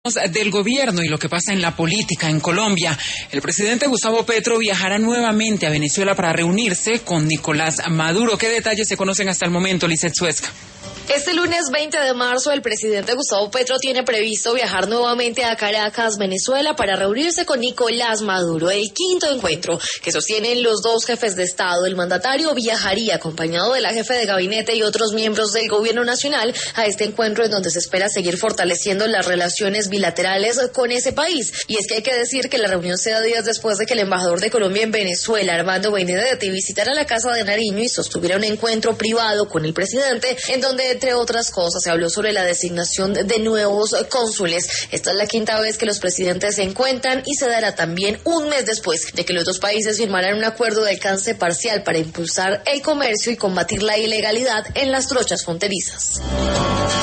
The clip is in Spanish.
Del gobierno y lo que pasa en la política en Colombia. El presidente Gustavo Petro viajará nuevamente a Venezuela para reunirse con Nicolás Maduro. ¿Ququé detalles se conocen hasta el momento, Lizeth Suezca? Este lunes 20 de marzo, el presidente Gustavo Petro tiene previsto viajar nuevamente a Caracas, Venezuela, para reunirse con Nicolás Maduro. El quinto encuentro que sostienen los dos jefes de Estado. El mandatario viajaría acompañado de la jefe de gabinete y otros miembros del gobierno nacional a este encuentro en donde se espera seguir fortaleciendo las relaciones bilaterales con ese país. Y es que hay que decir que la reunión se da días después de que el embajador de Colombia en Venezuela, Armando Benedetti, visitara la Casa de Nariño y sostuviera un encuentro privado con el presidente, en donde entre otras cosas se habló sobre la designación de nuevos cónsules. Esta es la quinta vez que los presidentes se encuentran y se dará también un mes después de que los dos países firmaran un acuerdo de alcance parcial para impulsar el comercio y combatir la ilegalidad en las trochas fronterizas.